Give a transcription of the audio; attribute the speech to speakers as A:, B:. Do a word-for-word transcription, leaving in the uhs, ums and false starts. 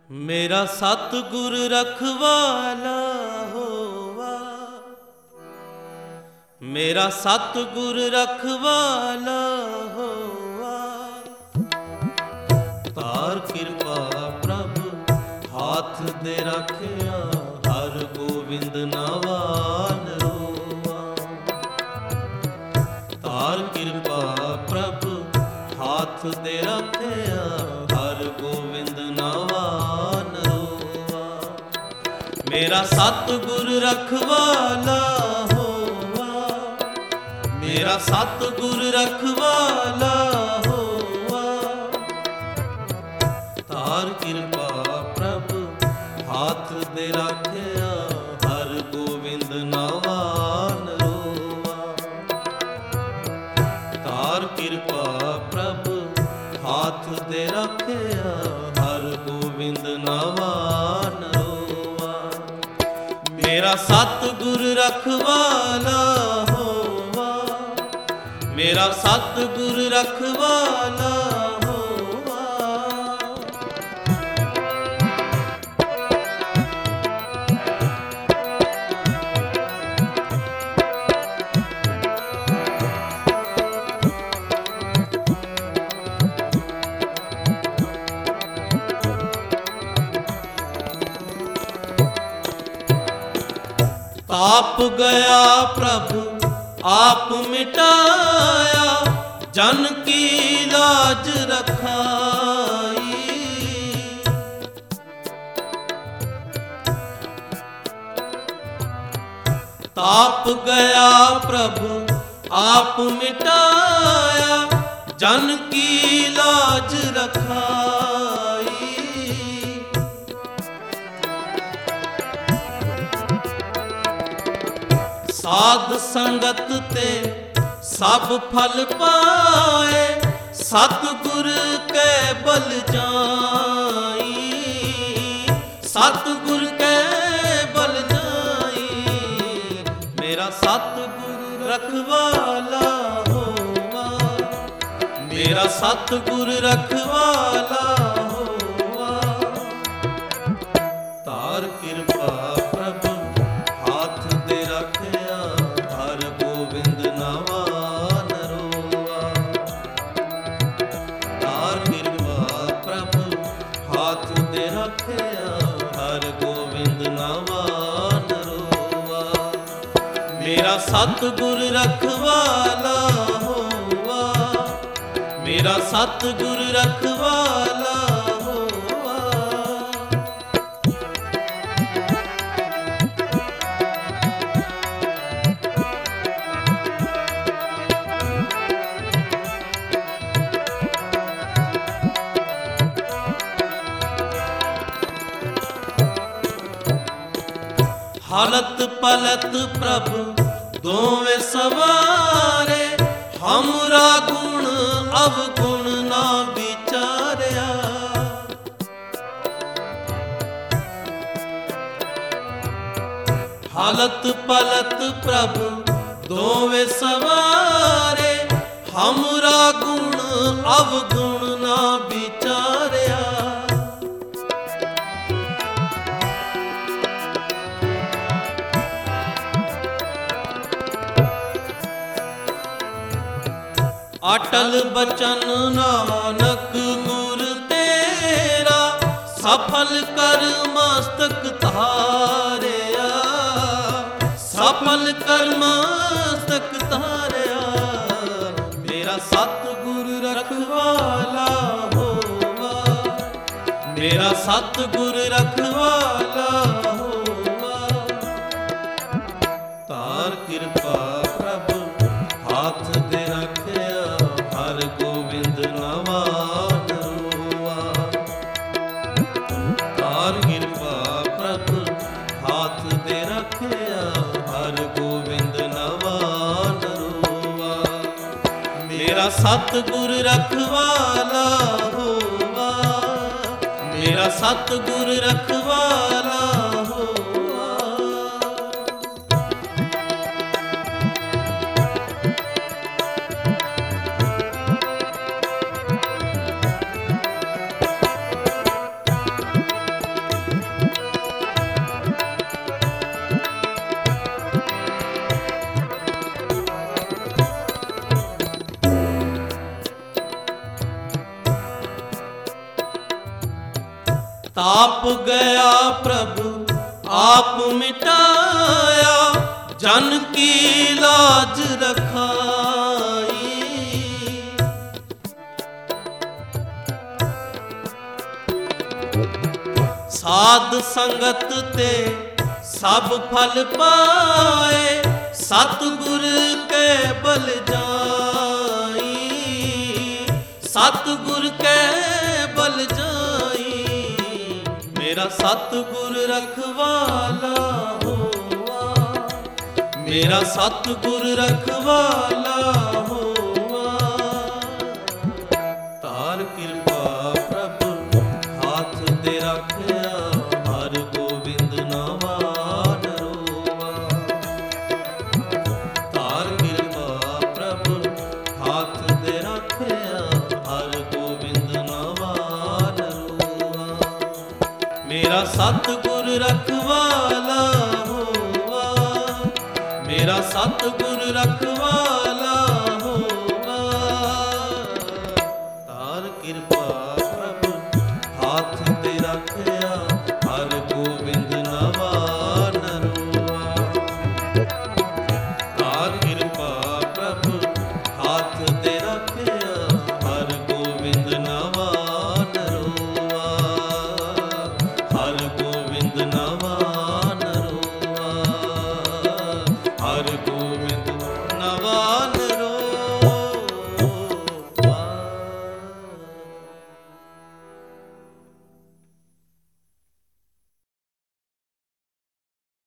A: मेरा सतगुर रखवाला होवा, मेरा सतगुर रखवाला होवा। तार कृपा प्रभु हाथ दे रखिया, हर गोविंद नावान रोवा। तार कृपा प्रभु हाथ दे रखिया, हर गोविंद नावान रोवा। मेरा सतगुर रखवाला होवा, मेरा सतगुर रखवाला होवा। तार कृपा प्रभु हाथ दे रखिया, हर गोविंद नावान रोवा। तार कृपा प्रभु हाथ दे रखिया, हर गोविंद नावान रोवा। मेरा सतगुर रखवाला होवा, मेरा सतगुर रखवाला होवा। आप गया प्रभु आप मिटाया, जन की लाज रखाई। ताप गया प्रभु आप मिटाया, जन की लाज रखाई। साध संगत ते सब फल पाए, सतगुर के बल जाई। सतगुर के बल जाई, मेरा सतगुर रखवाला होवा, मेरा सतगुर रखवाला होवा। तार कृपा प्रभु हाथ दे रखिया, हर गोविंद नावान रोवा। तार कृपा प्रभु हाथ दे रखिया, हर गोविंद नावान रोवा। मेरा सतगुर रखवाला होवा, मेरा सतगुर रखवाला होवा। हलत पलत प्रभु दोवे सवारे, हमरा गुण अवगुण ना विचारिया। हलत पलत प्रभु दोवे सवारे, हमरा गुण अवगुण ना विचारिया। अटल बचन नानक गुर तेरा, सफल कर मस्तक धारिया। सफल कर मस्तक धारिया, मेरा सतगुर रखवाला होवा, मेरा सतगुर रखवाला होवा। तार कृपा प्रभु हाथ दे रखिया, हर गोविंद नावान रोवा। तार कृपा प्रभु हाथ दे रखिया, हर गोविंद नावान रोवा। मेरा सतगुर रखवाला होवा, मेरा सतगुर रखवाला होवा। ਤਾਪ ਗਿਆ ਪ੍ਰਭੂ ਆਪ ਮਿਟਾਇਆ, ਜਨ ਕੀ ਲਾਜ ਰਖਾਈ। ਸਾਧ ਸੰਗਤ ਤੇ ਸਭ ਫਲ ਪਾਏ, ਸਤਿਗੁਰ ਕੇ ਬਲ ਜਾਈ। ਸਤਿਗੁਰ ਕੇ ਬਲ ਜਾਈ, ਮੇਰਾ ਸਤਿਗੁਰ ਰਖਵਾਲਾ ਹੋਵਾ। ਮੇਰਾ ਸਤਿਗੁਰ ਰਖਵਾਲਾ ਹੋਵਾ। ਧਾਰ ਕਿਰਪਾ ਪ੍ਰਭੁ ਹਾਥ ਤੇ ਰੱਖਿਆ, ਹਰ ਗੋਬਿੰਦ ਨਾਵਾ ਨਰੋਵਾ। ਧਾਰ ਕਿਰਪਾ ਪ੍ਰਭੁ ਹਾਥ ਤੇ ਰੱਖਿਆ, ਹਰ ਗੋਬਿੰਦ ਨਾਵਾ ਨਰੋਵਾ। ਮੇਰਾ ਸਤਿਗੁਰ ਰਖਵਾਲਾ ਹੋਵਾ। ਮੇਰਾ ਸਤਿਗੁਰ ਰਖਵਾਲਾ ਹੋਵਾ। ਧਾਰ ਕਿਰਪਾ ਪ੍ਰਭੁ ਹਾਥ ਤੇ ਰੱਖਿਆ,